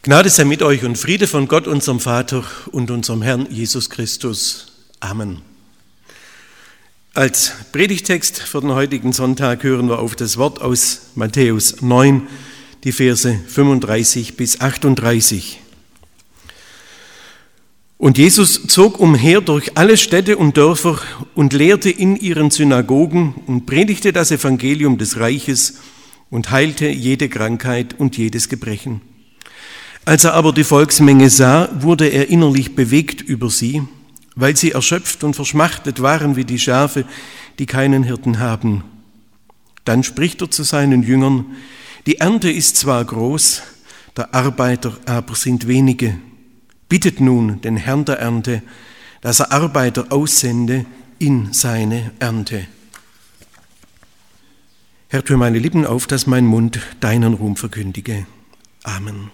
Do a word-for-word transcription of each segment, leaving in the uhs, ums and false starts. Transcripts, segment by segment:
Gnade sei mit euch und Friede von Gott, unserem Vater und unserem Herrn Jesus Christus. Amen. Als Predigtext für den heutigen Sonntag hören wir auf das Wort aus Matthäus neun, die Verse fünfunddreißig bis achtunddreißig. Und Jesus zog umher durch alle Städte und Dörfer und lehrte in ihren Synagogen und predigte das Evangelium des Reiches und heilte jede Krankheit und jedes Gebrechen. Als er aber die Volksmenge sah, wurde er innerlich bewegt über sie, weil sie erschöpft und verschmachtet waren wie die Schafe, die keinen Hirten haben. Dann spricht er zu seinen Jüngern: Die Ernte ist zwar groß, der Arbeiter aber sind wenige. Bittet nun den Herrn der Ernte, dass er Arbeiter aussende in seine Ernte. Herr, tue meine Lippen auf, dass mein Mund deinen Ruhm verkündige. Amen.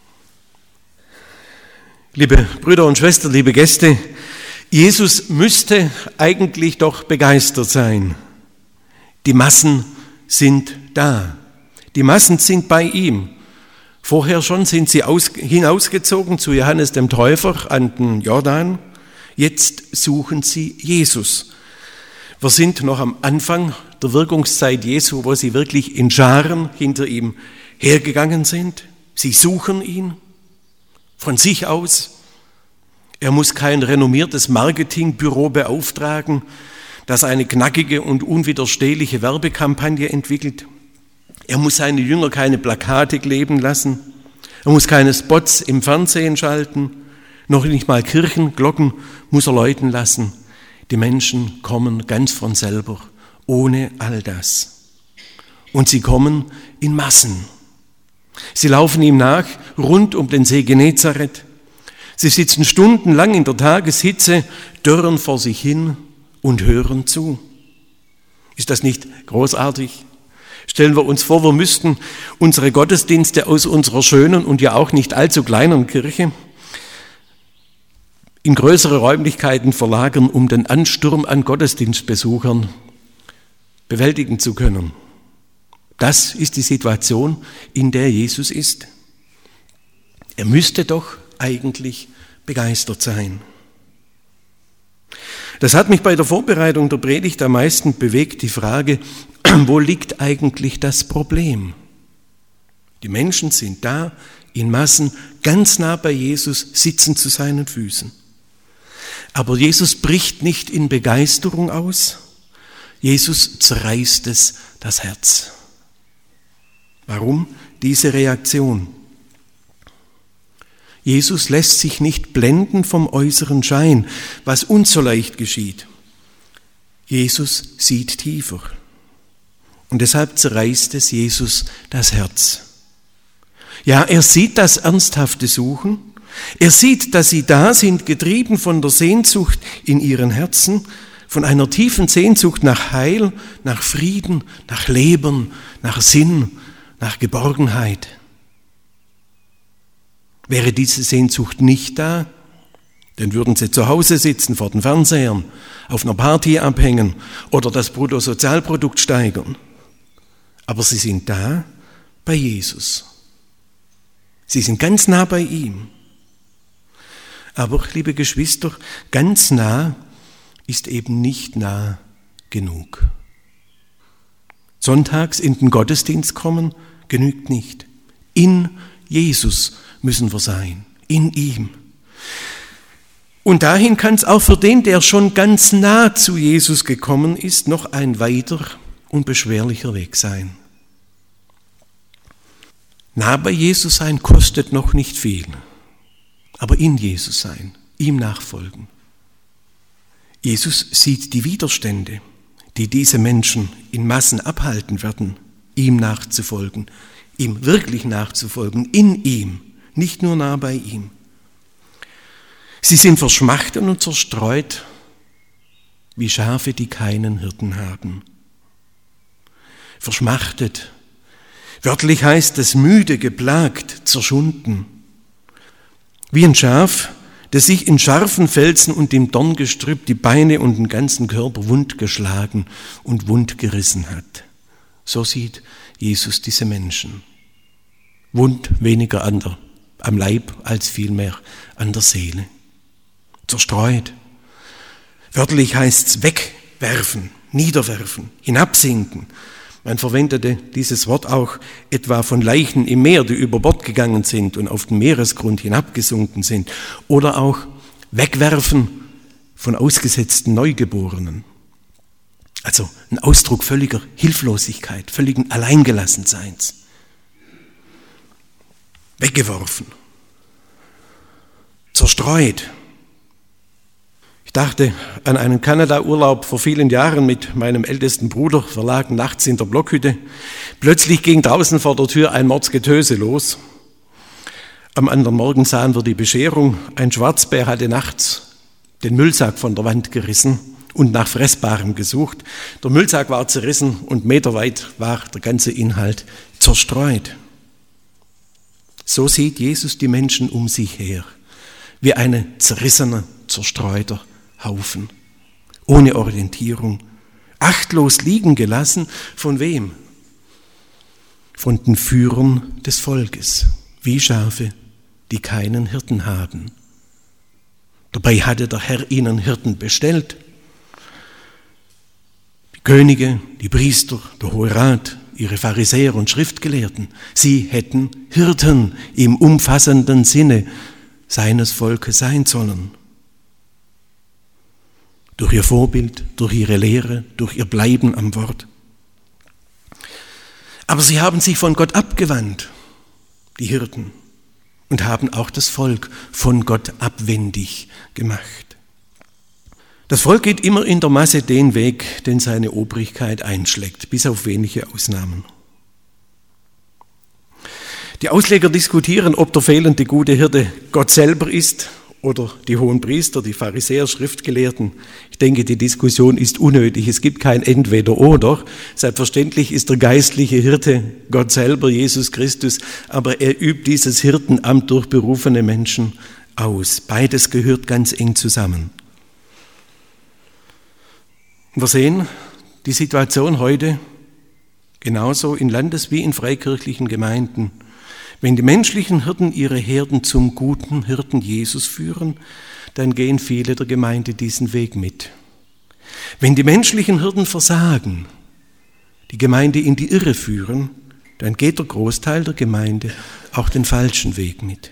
Liebe Brüder und Schwestern, liebe Gäste, Jesus müsste eigentlich doch begeistert sein. Die Massen sind da. Die Massen sind bei ihm. Vorher schon sind sie aus, hinausgezogen zu Johannes dem Täufer an den Jordan. Jetzt suchen sie Jesus. Wir sind noch am Anfang der Wirkungszeit Jesu, wo sie wirklich in Scharen hinter ihm hergegangen sind. Sie suchen ihn von sich aus. Er muss kein renommiertes Marketingbüro beauftragen, das eine knackige und unwiderstehliche Werbekampagne entwickelt. Er muss seine Jünger keine Plakate kleben lassen. Er muss keine Spots im Fernsehen schalten. Noch nicht mal Kirchenglocken muss er läuten lassen. Die Menschen kommen ganz von selber, ohne all das. Und sie kommen in Massen. Sie laufen ihm nach, rund um den See Genezareth. Sie sitzen stundenlang in der Tageshitze, dörren vor sich hin und hören zu. Ist das nicht großartig? Stellen wir uns vor, wir müssten unsere Gottesdienste aus unserer schönen und ja auch nicht allzu kleinen Kirche in größere Räumlichkeiten verlagern, um den Ansturm an Gottesdienstbesuchern bewältigen zu können. Das ist die Situation, in der Jesus ist. Er müsste doch eigentlich begeistert sein. Das hat mich bei der Vorbereitung der Predigt am meisten bewegt, die Frage, wo liegt eigentlich das Problem? Die Menschen sind da, in Massen, ganz nah bei Jesus, sitzen zu seinen Füßen. Aber Jesus bricht nicht in Begeisterung aus, Jesus zerreißt es das Herz. Warum diese Reaktion? Jesus lässt sich nicht blenden vom äußeren Schein, was uns so leicht geschieht. Jesus sieht tiefer. Und deshalb zerreißt es Jesus das Herz. Ja, er sieht das ernsthafte Suchen. Er sieht, dass sie da sind, getrieben von der Sehnsucht in ihren Herzen, von einer tiefen Sehnsucht nach Heil, nach Frieden, nach Leben, nach Sinn, nach Geborgenheit. Wäre diese Sehnsucht nicht da, dann würden sie zu Hause sitzen vor den Fernsehern, auf einer Party abhängen oder das Bruttosozialprodukt steigern. Aber sie sind da bei Jesus. Sie sind ganz nah bei ihm. Aber, liebe Geschwister, ganz nah ist eben nicht nah genug. Sonntags in den Gottesdienst kommen genügt nicht. In Jesus müssen wir sein, in ihm. Und dahin kann es auch für den, der schon ganz nah zu Jesus gekommen ist, noch ein weiter und beschwerlicher Weg sein. Nah bei Jesus sein kostet noch nicht viel, aber in Jesus sein, ihm nachfolgen. Jesus sieht die Widerstände, die diese Menschen in Massen abhalten werden, ihm nachzufolgen, ihm wirklich nachzufolgen, in ihm, nicht nur nah bei ihm. Sie sind verschmachtet und zerstreut, wie Schafe, die keinen Hirten haben. Verschmachtet. Wörtlich heißt es müde, geplagt, zerschunden. Wie ein Schaf, das sich in scharfen Felsen und im Dorngestrüpp die Beine und den ganzen Körper wundgeschlagen und wundgerissen hat. So sieht Jesus diese Menschen. Wund weniger an der am Leib als vielmehr an der Seele. Zerstreut. Wörtlich heißt es wegwerfen, niederwerfen, hinabsinken. Man verwendete dieses Wort auch etwa von Leichen im Meer, die über Bord gegangen sind und auf den Meeresgrund hinabgesunken sind. Oder auch wegwerfen von ausgesetzten Neugeborenen. Also ein Ausdruck völliger Hilflosigkeit, völligen Alleingelassenseins. Weggeworfen. Zerstreut. Ich dachte an einen Kanada-Urlaub vor vielen Jahren mit meinem ältesten Bruder. Wir lagen nachts in der Blockhütte. Plötzlich ging draußen vor der Tür ein Mordsgetöse los. Am anderen Morgen sahen wir die Bescherung. Ein Schwarzbär hatte nachts den Müllsack von der Wand gerissen und nach Fressbarem gesucht. Der Müllsack war zerrissen und meterweit war der ganze Inhalt zerstreut. So sieht Jesus die Menschen um sich her, wie eine zerrissene, zerstreuter Haufen, ohne Orientierung, achtlos liegen gelassen. Von wem? Von den Führern des Volkes, wie Schafe, die keinen Hirten haben. Dabei hatte der Herr ihnen Hirten bestellt. Die Könige, die Priester, der Hohe Rat, ihre Pharisäer und Schriftgelehrten, sie hätten Hirten im umfassenden Sinne seines Volkes sein sollen. Durch ihr Vorbild, durch ihre Lehre, durch ihr Bleiben am Wort. Aber sie haben sich von Gott abgewandt, die Hirten, und haben auch das Volk von Gott abwendig gemacht. Das Volk geht immer in der Masse den Weg, den seine Obrigkeit einschlägt, bis auf wenige Ausnahmen. Die Ausleger diskutieren, ob der fehlende gute Hirte Gott selber ist oder die Hohenpriester, die Pharisäer, Schriftgelehrten. Ich denke, die Diskussion ist unnötig. Es gibt kein Entweder-Oder. Selbstverständlich ist der geistliche Hirte Gott selber, Jesus Christus, aber er übt dieses Hirtenamt durch berufene Menschen aus. Beides gehört ganz eng zusammen. Wir sehen die Situation heute genauso in landes- wie in freikirchlichen Gemeinden. Wenn die menschlichen Hirten ihre Herden zum guten Hirten Jesus führen, dann gehen viele der Gemeinde diesen Weg mit. Wenn die menschlichen Hirten versagen, die Gemeinde in die Irre führen, dann geht der Großteil der Gemeinde auch den falschen Weg mit.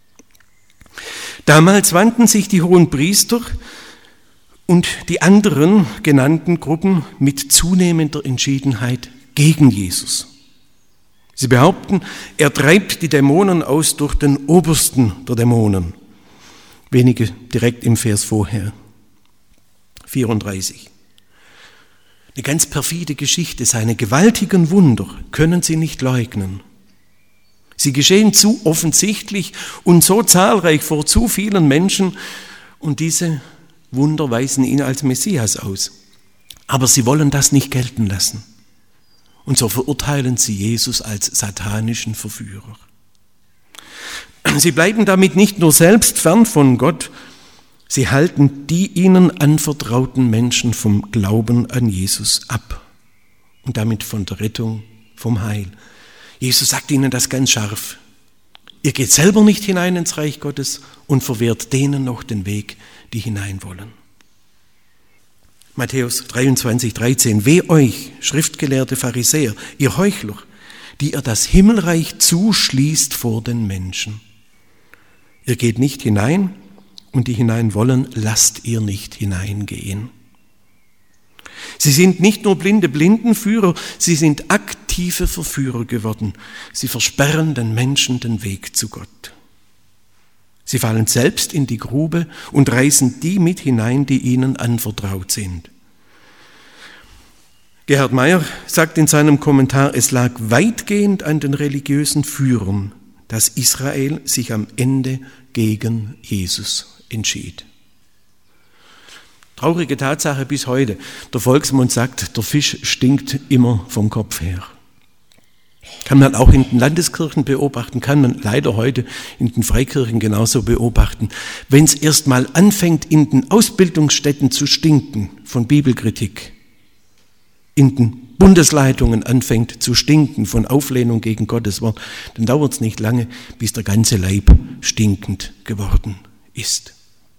Damals wandten sich die Hohenpriester und die anderen genannten Gruppen mit zunehmender Entschiedenheit gegen Jesus. Sie behaupten, er treibt die Dämonen aus durch den Obersten der Dämonen. Wenige direkt im Vers vorher. vierunddreißig. Eine ganz perfide Geschichte, seine gewaltigen Wunder können sie nicht leugnen. Sie geschehen zu offensichtlich und so zahlreich vor zu vielen Menschen und diese Wunder weisen ihn als Messias aus. Aber sie wollen das nicht gelten lassen. Und so verurteilen sie Jesus als satanischen Verführer. Sie bleiben damit nicht nur selbst fern von Gott, sie halten die ihnen anvertrauten Menschen vom Glauben an Jesus ab und damit von der Rettung, vom Heil. Jesus sagt ihnen das ganz scharf. Ihr geht selber nicht hinein ins Reich Gottes und verwehrt denen noch den Weg, die hinein wollen. Matthäus dreiundzwanzig, dreizehn. Weh euch, schriftgelehrte Pharisäer, ihr Heuchler, die ihr das Himmelreich zuschließt vor den Menschen. Ihr geht nicht hinein und die hinein wollen, lasst ihr nicht hineingehen. Sie sind nicht nur blinde Blindenführer, sie sind aktive Verführer geworden. Sie versperren den Menschen den Weg zu Gott. Sie fallen selbst in die Grube und reißen die mit hinein, die ihnen anvertraut sind. Gerhard Meyer sagt in seinem Kommentar, es lag weitgehend an den religiösen Führern, dass Israel sich am Ende gegen Jesus entschied. Traurige Tatsache bis heute. Der Volksmund sagt, der Fisch stinkt immer vom Kopf her. Kann man auch in den Landeskirchen beobachten, kann man leider heute in den Freikirchen genauso beobachten. Wenn es erst mal anfängt, in den Ausbildungsstätten zu stinken von Bibelkritik, in den Bundesleitungen anfängt zu stinken von Auflehnung gegen Gottes Wort, dann dauert es nicht lange, bis der ganze Leib stinkend geworden ist.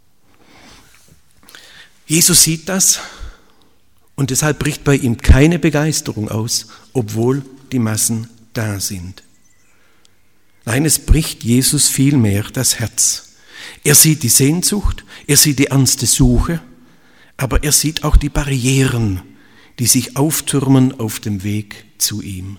Jesus sieht das und deshalb bricht bei ihm keine Begeisterung aus, obwohl die Massen da sind. Nein, es bricht Jesus vielmehr das Herz. Er sieht die Sehnsucht, er sieht die ernste Suche, aber er sieht auch die Barrieren, die sich auftürmen auf dem Weg zu ihm.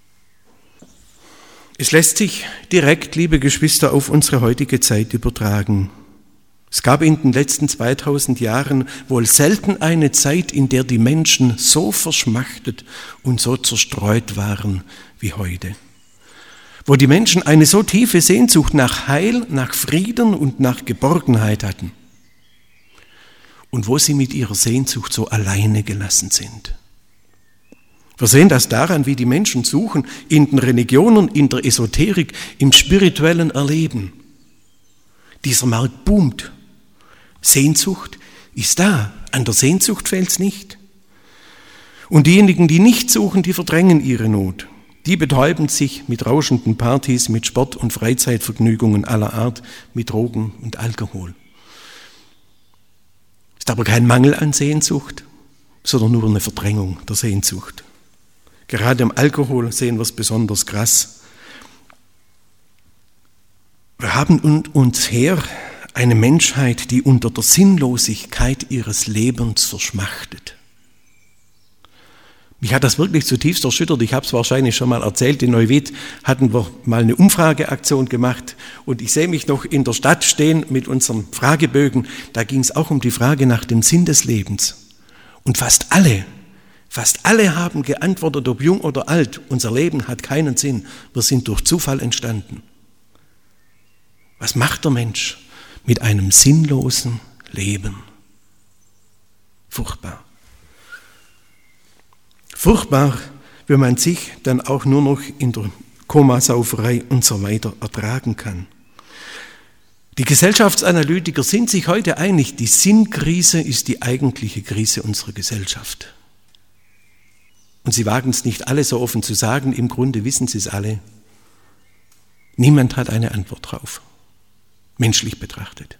Es lässt sich direkt, liebe Geschwister, auf unsere heutige Zeit übertragen. Es gab in den letzten zweitausend Jahren wohl selten eine Zeit, in der die Menschen so verschmachtet und so zerstreut waren wie heute. Wo die Menschen eine so tiefe Sehnsucht nach Heil, nach Frieden und nach Geborgenheit hatten. Und wo sie mit ihrer Sehnsucht so alleine gelassen sind. Wir sehen das daran, wie die Menschen suchen in den Religionen, in der Esoterik, im spirituellen Erleben. Dieser Markt boomt. Sehnsucht ist da, an der Sehnsucht fehlt es nicht. Und diejenigen, die nicht suchen, die verdrängen ihre Not. Die betäuben sich mit rauschenden Partys, mit Sport- und Freizeitvergnügungen aller Art, mit Drogen und Alkohol. Ist aber kein Mangel an Sehnsucht, sondern nur eine Verdrängung der Sehnsucht. Gerade im Alkohol sehen wir es besonders krass. Wir haben uns her eine Menschheit, die unter der Sinnlosigkeit ihres Lebens verschmachtet. Mich hat das wirklich zutiefst erschüttert. Ich habe es wahrscheinlich schon mal erzählt. In Neuwied hatten wir mal eine Umfrageaktion gemacht und ich sehe mich noch in der Stadt stehen mit unserem Fragebögen. Da ging es auch um die Frage nach dem Sinn des Lebens. Und fast alle, fast alle haben geantwortet, ob jung oder alt, unser Leben hat keinen Sinn. Wir sind durch Zufall entstanden. Was macht der Mensch mit einem sinnlosen Leben? Furchtbar. Furchtbar, wenn man sich dann auch nur noch in der Komasauferei und so weiter ertragen kann. Die Gesellschaftsanalytiker sind sich heute einig, die Sinnkrise ist die eigentliche Krise unserer Gesellschaft. Und sie wagen es nicht alle so offen zu sagen, im Grunde wissen sie es alle. Niemand hat eine Antwort drauf, menschlich betrachtet.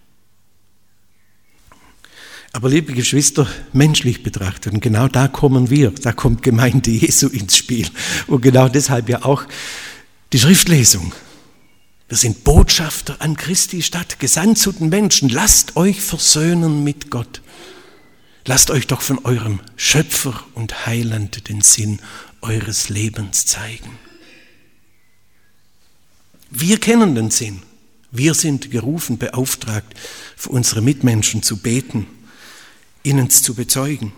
Aber liebe Geschwister, menschlich betrachtet, und genau da kommen wir, da kommt Gemeinde Jesu ins Spiel. Und genau deshalb ja auch die Schriftlesung. Wir sind Botschafter an Christi Stadt, gesandt zu den Menschen. Lasst euch versöhnen mit Gott. Lasst euch doch von eurem Schöpfer und Heiland den Sinn eures Lebens zeigen. Wir kennen den Sinn. Wir sind gerufen, beauftragt, für unsere Mitmenschen zu beten, ihnen zu bezeugen.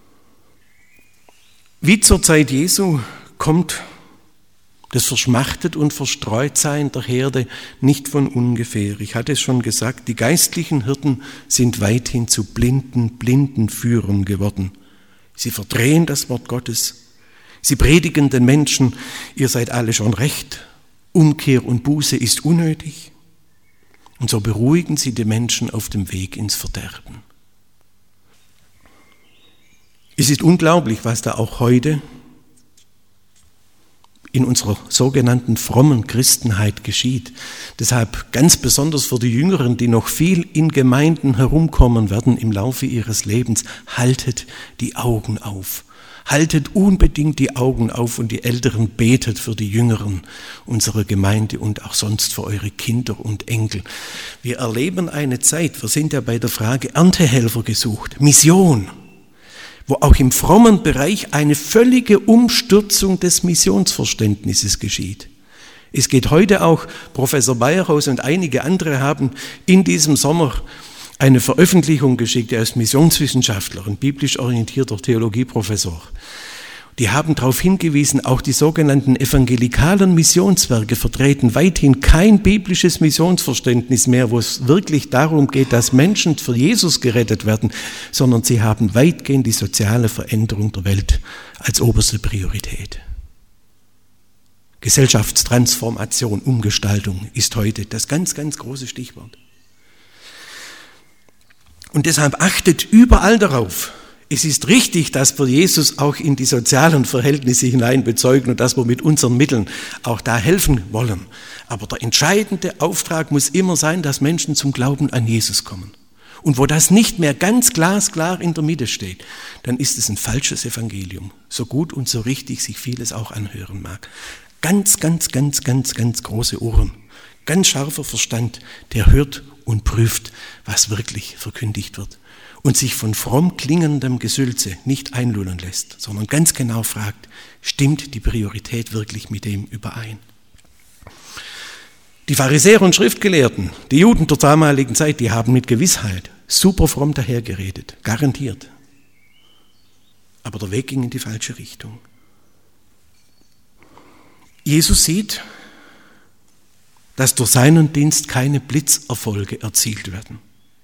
Wie zur Zeit Jesu kommt das Verschmachtet und Verstreutsein der Herde nicht von ungefähr. Ich hatte es schon gesagt, die geistlichen Hirten sind weithin zu blinden, blinden Führern geworden. Sie verdrehen das Wort Gottes. Sie predigen den Menschen, ihr seid alle schon recht. Umkehr und Buße ist unnötig. Und so beruhigen sie die Menschen auf dem Weg ins Verderben. Es ist unglaublich, was da auch heute in unserer sogenannten frommen Christenheit geschieht. Deshalb ganz besonders für die Jüngeren, die noch viel in Gemeinden herumkommen werden im Laufe ihres Lebens, haltet die Augen auf. Haltet unbedingt die Augen auf und die Älteren betet für die Jüngeren unserer Gemeinde und auch sonst für eure Kinder und Enkel. Wir erleben eine Zeit, wir sind ja bei der Frage Erntehelfer gesucht, Mission, wo auch im frommen Bereich eine völlige Umstürzung des Missionsverständnisses geschieht. Es geht heute auch, Professor Bayerhaus und einige andere haben in diesem Sommer eine Veröffentlichung geschickt, er ist Missionswissenschaftler und biblisch orientierter Theologieprofessor. Die haben darauf hingewiesen, auch die sogenannten evangelikalen Missionswerke vertreten weithin kein biblisches Missionsverständnis mehr, wo es wirklich darum geht, dass Menschen für Jesus gerettet werden, sondern sie haben weitgehend die soziale Veränderung der Welt als oberste Priorität. Gesellschaftstransformation, Umgestaltung ist heute das ganz, ganz große Stichwort. Und deshalb achtet überall darauf, es ist richtig, dass wir Jesus auch in die sozialen Verhältnisse hinein bezeugen und dass wir mit unseren Mitteln auch da helfen wollen. Aber der entscheidende Auftrag muss immer sein, dass Menschen zum Glauben an Jesus kommen. Und wo das nicht mehr ganz glasklar in der Mitte steht, dann ist es ein falsches Evangelium. So gut und so richtig sich vieles auch anhören mag. Ganz, ganz, ganz, ganz, ganz große Ohren. Ganz scharfer Verstand, der hört und prüft, was wirklich verkündigt wird. Und sich von fromm klingendem Gesülze nicht einlullen lässt, sondern ganz genau fragt, stimmt die Priorität wirklich mit dem überein? Die Pharisäer und Schriftgelehrten, die Juden der damaligen Zeit, die haben mit Gewissheit super fromm dahergeredet, garantiert. Aber der Weg ging in die falsche Richtung. Jesus sieht, dass durch seinen Dienst keine Blitzerfolge erzielt werden.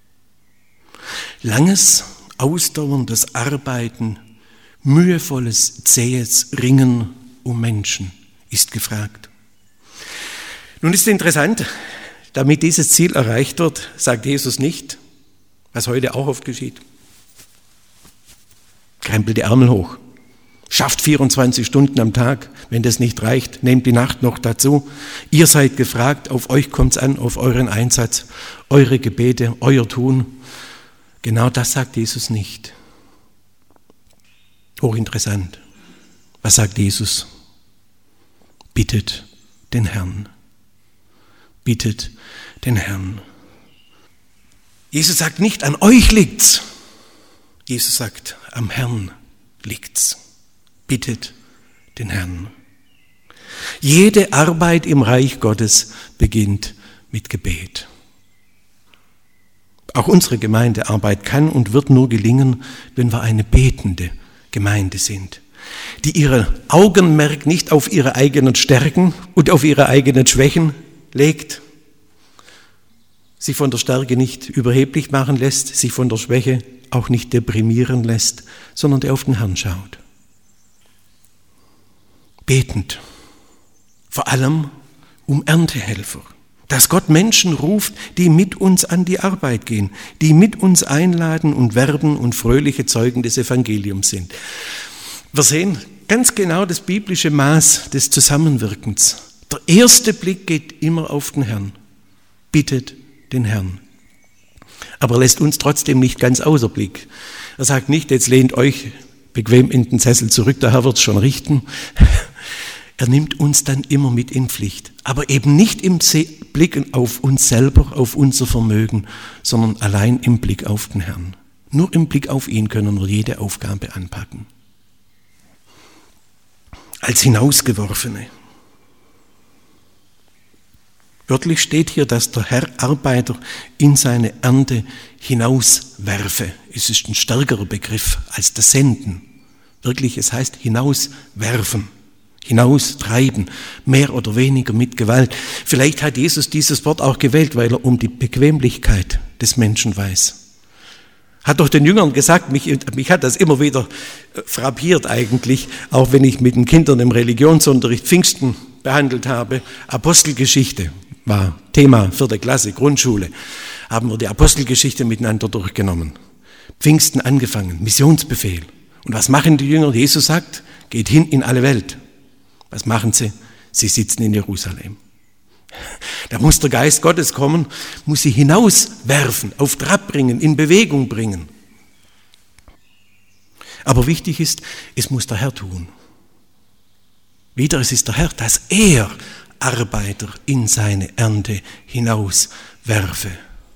Langes, ausdauerndes Arbeiten, mühevolles, zähes Ringen um Menschen ist gefragt. Nun ist interessant, damit dieses Ziel erreicht wird, sagt Jesus nicht, was heute auch oft geschieht. Krempelt die Ärmel hoch, schafft vierundzwanzig Stunden am Tag, wenn das nicht reicht, nehmt die Nacht noch dazu. Ihr seid gefragt, auf euch kommt es an, auf euren Einsatz, eure Gebete, euer Tun. Genau das sagt Jesus nicht. Hochinteressant. Was sagt Jesus? Bittet den Herrn. Bittet den Herrn. Jesus sagt nicht, an euch liegt's. Jesus sagt, am Herrn liegt's. Bittet den Herrn. Jede Arbeit im Reich Gottes beginnt mit Gebet. Auch unsere Gemeindearbeit kann und wird nur gelingen, wenn wir eine betende Gemeinde sind, die ihre Augenmerk nicht auf ihre eigenen Stärken und auf ihre eigenen Schwächen legt, sich von der Stärke nicht überheblich machen lässt, sich von der Schwäche auch nicht deprimieren lässt, sondern der auf den Herrn schaut. Betend, vor allem um Erntehelfer, dass Gott Menschen ruft, die mit uns an die Arbeit gehen, die mit uns einladen und werben und fröhliche Zeugen des Evangeliums sind. Wir sehen ganz genau das biblische Maß des Zusammenwirkens. Der erste Blick geht immer auf den Herrn, bittet den Herrn. Aber lässt uns trotzdem nicht ganz außer Blick. Er sagt nicht, jetzt lehnt euch bequem in den Sessel zurück, der Herr wird es schon richten. Er nimmt uns dann immer mit in Pflicht, aber eben nicht im Blick auf uns selber, auf unser Vermögen, sondern allein im Blick auf den Herrn. Nur im Blick auf ihn können wir jede Aufgabe anpacken. Als Hinausgeworfene. Wörtlich steht hier, dass der Herr Arbeiter in seine Ernte hinauswerfe. Es ist ein stärkerer Begriff als das Senden. Wirklich, es heißt hinauswerfen. Hinaustreiben, mehr oder weniger mit Gewalt. Vielleicht hat Jesus dieses Wort auch gewählt, weil er um die Bequemlichkeit des Menschen weiß. Hat doch den Jüngern gesagt, mich, mich hat das immer wieder frappiert eigentlich, auch wenn ich mit den Kindern im Religionsunterricht Pfingsten behandelt habe. Apostelgeschichte war Thema vierte Klasse, Grundschule. Haben wir die Apostelgeschichte miteinander durchgenommen. Pfingsten angefangen, Missionsbefehl. Und was machen die Jünger? Jesus sagt, geht hin in alle Welt. Was machen sie? Sie sitzen in Jerusalem. Da muss der Geist Gottes kommen, muss sie hinauswerfen, auf Trab bringen, in Bewegung bringen. Aber wichtig ist, es muss der Herr tun. Wieder, es ist der Herr, dass er Arbeiter in seine Ernte hinauswerfe.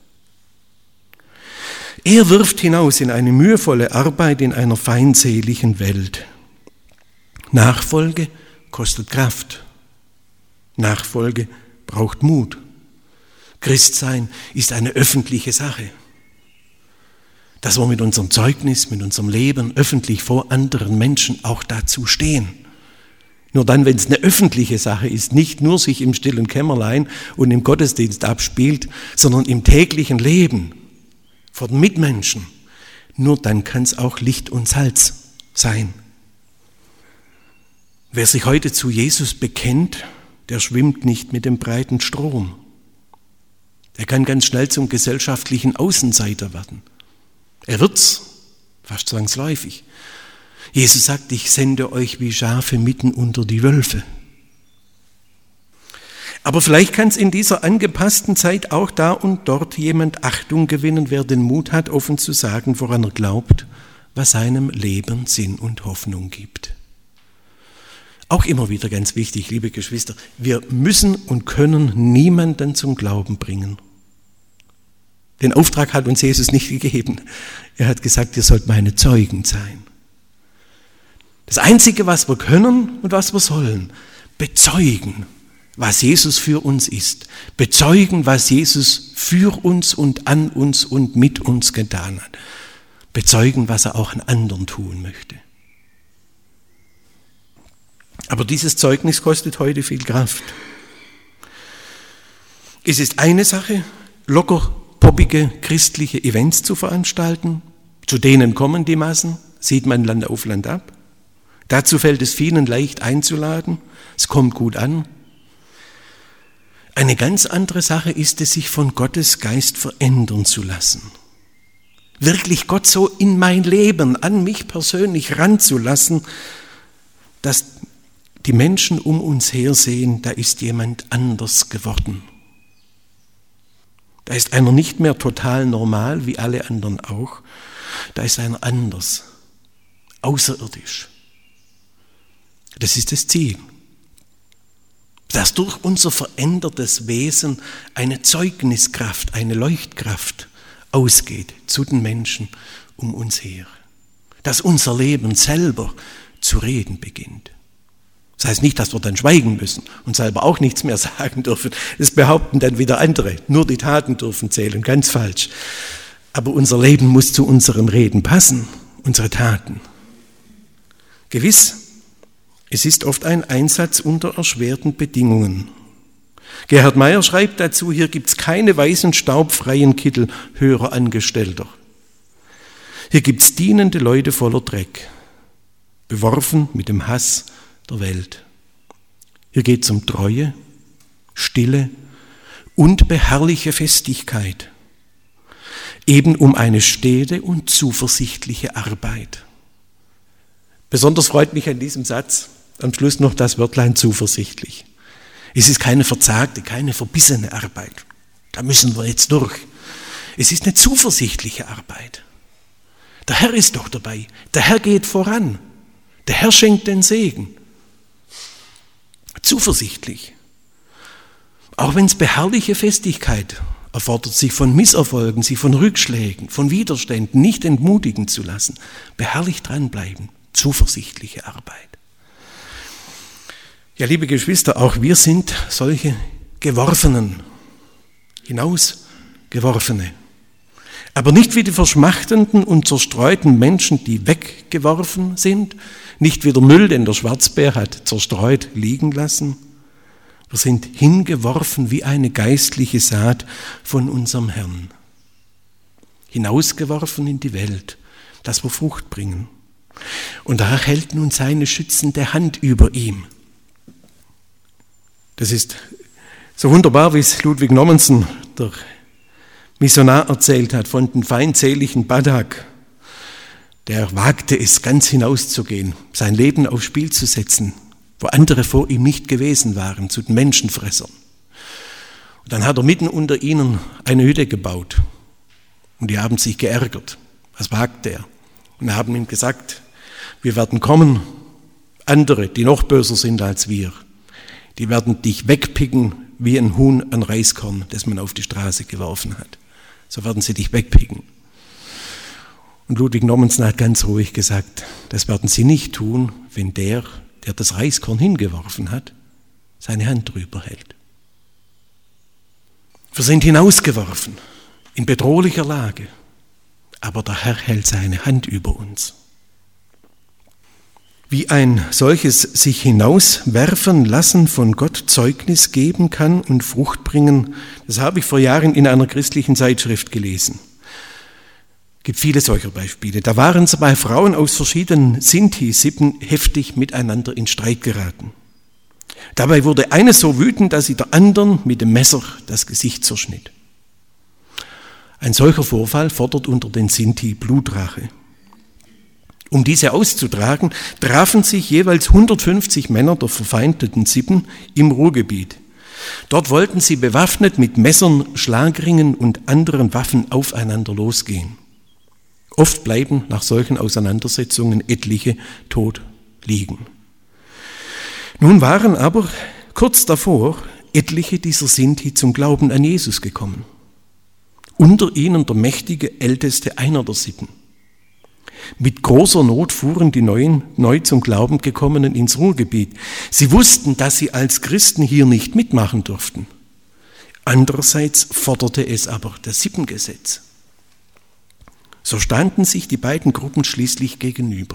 Er wirft hinaus in eine mühevolle Arbeit in einer feindseligen Welt. Nachfolge kostet Kraft. Nachfolge braucht Mut. Christsein ist eine öffentliche Sache. Dass wir mit unserem Zeugnis, mit unserem Leben öffentlich vor anderen Menschen auch dazu stehen. Nur dann, wenn es eine öffentliche Sache ist, nicht nur sich im stillen Kämmerlein und im Gottesdienst abspielt, sondern im täglichen Leben vor den Mitmenschen, nur dann kann es auch Licht und Salz sein. Wer sich heute zu Jesus bekennt, der schwimmt nicht mit dem breiten Strom. Der kann ganz schnell zum gesellschaftlichen Außenseiter werden. Er wird's, fast zwangsläufig. Jesus sagt, ich sende euch wie Schafe mitten unter die Wölfe. Aber vielleicht kann es in dieser angepassten Zeit auch da und dort jemand Achtung gewinnen, wer den Mut hat, offen zu sagen, woran er glaubt, was seinem Leben Sinn und Hoffnung gibt. Auch immer wieder ganz wichtig, liebe Geschwister, wir müssen und können niemanden zum Glauben bringen. Den Auftrag hat uns Jesus nicht gegeben. Er hat gesagt, ihr sollt meine Zeugen sein. Das Einzige, was wir können und was wir sollen, bezeugen, was Jesus für uns ist. Bezeugen, was Jesus für uns und an uns und mit uns getan hat. Bezeugen, was er auch an anderen tun möchte. Aber dieses Zeugnis kostet heute viel Kraft. Es ist eine Sache, locker poppige christliche Events zu veranstalten. Zu denen kommen die Massen, sieht man Land auf Land ab. Dazu fällt es vielen leicht einzuladen. Es kommt gut an. Eine ganz andere Sache ist es, sich von Gottes Geist verändern zu lassen. Wirklich Gott so in mein Leben, an mich persönlich ranzulassen, dass die Menschen um uns her sehen, da ist jemand anders geworden. Da ist einer nicht mehr total normal, wie alle anderen auch. Da ist einer anders, außerirdisch. Das ist das Ziel. Dass durch unser verändertes Wesen eine Zeugniskraft, eine Leuchtkraft ausgeht zu den Menschen um uns her. Dass unser Leben selber zu reden beginnt. Das heißt nicht, dass wir dann schweigen müssen und selber auch nichts mehr sagen dürfen. Das behaupten dann wieder andere. Nur die Taten dürfen zählen, ganz falsch. Aber unser Leben muss zu unserem Reden passen, unsere Taten. Gewiss, es ist oft ein Einsatz unter erschwerten Bedingungen. Gerhard Meyer schreibt dazu, hier gibt es keine weißen, staubfreien Kittel höherer Angestellter. Hier gibt es dienende Leute voller Dreck, beworfen mit dem Hass der Welt. Hier geht es um Treue, Stille und beharrliche Festigkeit, eben um eine stete und zuversichtliche Arbeit. Besonders freut mich an diesem Satz am Schluss noch das Wörtlein zuversichtlich. Es ist keine verzagte, keine verbissene Arbeit. Da müssen wir jetzt durch. Es ist eine zuversichtliche Arbeit. Der Herr ist doch dabei. Der Herr geht voran. Der Herr schenkt den Segen. Zuversichtlich. Auch wenn es beharrliche Festigkeit erfordert, sich von Misserfolgen, sich von Rückschlägen, von Widerständen nicht entmutigen zu lassen. Beharrlich dranbleiben. Zuversichtliche Arbeit. Ja, liebe Geschwister, auch wir sind solche Geworfenen, hinausgeworfene. Aber nicht wie die verschmachtenden und zerstreuten Menschen, die weggeworfen sind, nicht wie der Müll, den der Schwarzbär hat zerstreut liegen lassen. Wir sind hingeworfen wie eine geistliche Saat von unserem Herrn. Hinausgeworfen in die Welt, dass wir Frucht bringen. Und da hält nun seine schützende Hand über ihm. Das ist so wunderbar, wie es Ludwig Nommensen, der Missionar, erzählt hat von dem feindseligen Badak. Der wagte es, ganz hinauszugehen, sein Leben aufs Spiel zu setzen, wo andere vor ihm nicht gewesen waren, zu den Menschenfressern. Und dann hat er mitten unter ihnen eine Hütte gebaut. Und die haben sich geärgert. Was wagt er? Und haben ihm gesagt, wir werden kommen, andere, die noch böser sind als wir, die werden dich wegpicken wie ein Huhn an Reiskorn, das man auf die Straße geworfen hat. So werden sie dich wegpicken. Und Ludwig Nommensen hat ganz ruhig gesagt, das werden sie nicht tun, wenn der, der das Reiskorn hingeworfen hat, seine Hand drüber hält. Wir sind hinausgeworfen, in bedrohlicher Lage, aber der Herr hält seine Hand über uns. Wie ein solches sich hinauswerfen lassen von Gott Zeugnis geben kann und Frucht bringen, das habe ich vor Jahren in einer christlichen Zeitschrift gelesen. Es gibt viele solcher Beispiele. Da waren zwei Frauen aus verschiedenen Sinti-Sippen heftig miteinander in Streit geraten. Dabei wurde eine so wütend, dass sie der anderen mit dem Messer das Gesicht zerschnitt. Ein solcher Vorfall fordert unter den Sinti Blutrache. Um diese auszutragen, trafen sich jeweils hundertfünfzig Männer der verfeindeten Sippen im Ruhrgebiet. Dort wollten sie bewaffnet mit Messern, Schlagringen und anderen Waffen aufeinander losgehen. Oft bleiben nach solchen Auseinandersetzungen etliche tot liegen. Nun waren aber kurz davor etliche dieser Sinti zum Glauben an Jesus gekommen. Unter ihnen der mächtige Älteste einer der Sippen. Mit großer Not fuhren die neuen, neu zum Glauben gekommenen ins Ruhrgebiet. Sie wussten, dass sie als Christen hier nicht mitmachen durften. Andererseits forderte es aber das Sippengesetz. So standen sich die beiden Gruppen schließlich gegenüber.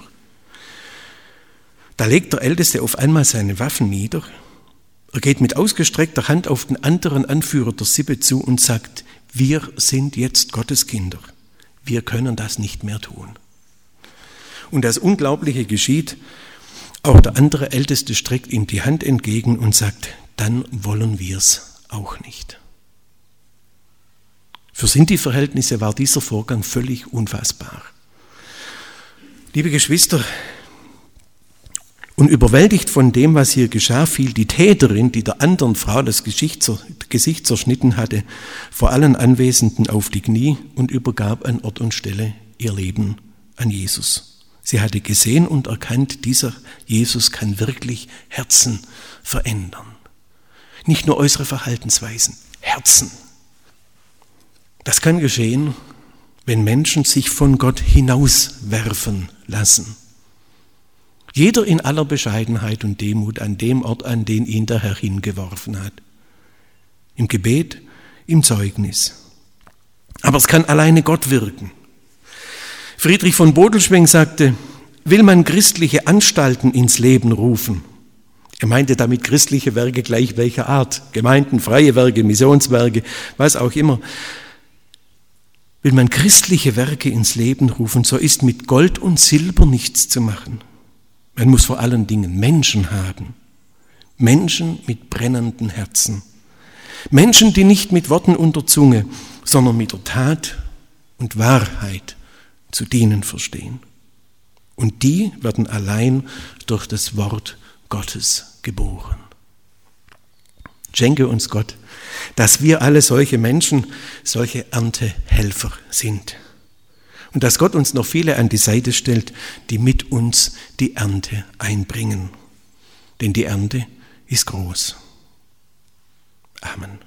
Da legt der Älteste auf einmal seine Waffen nieder. Er geht mit ausgestreckter Hand auf den anderen Anführer der Sippe zu und sagt: Wir sind jetzt Gottes Kinder. Wir können das nicht mehr tun. Und das Unglaubliche geschieht, auch der andere Älteste streckt ihm die Hand entgegen und sagt: Dann wollen wir es auch nicht. Für Sinti-Verhältnisse war dieser Vorgang völlig unfassbar. Liebe Geschwister, und überwältigt von dem, was hier geschah, fiel die Täterin, die der anderen Frau das Gesicht zerschnitten hatte, vor allen Anwesenden auf die Knie und übergab an Ort und Stelle ihr Leben an Jesus. Sie hatte gesehen und erkannt, dieser Jesus kann wirklich Herzen verändern. Nicht nur äußere Verhaltensweisen, Herzen. Das kann geschehen, wenn Menschen sich von Gott hinauswerfen lassen. Jeder in aller Bescheidenheit und Demut an dem Ort, an den ihn der Herr hingeworfen hat. Im Gebet, im Zeugnis. Aber es kann alleine Gott wirken. Friedrich von Bodelschwingh sagte: Will man christliche Anstalten ins Leben rufen? Er meinte damit christliche Werke gleich welcher Art. Gemeinden, freie Werke, Missionswerke, was auch immer. Will man christliche Werke ins Leben rufen, so ist mit Gold und Silber nichts zu machen. Man muss vor allen Dingen Menschen haben. Menschen mit brennenden Herzen. Menschen, die nicht mit Worten und der Zunge, sondern mit der Tat und Wahrheit zu dienen verstehen. Und die werden allein durch das Wort Gottes geboren. Schenke uns Gott, dass wir alle solche Menschen, solche Erntehelfer sind. Und dass Gott uns noch viele an die Seite stellt, die mit uns die Ernte einbringen. Denn die Ernte ist groß. Amen.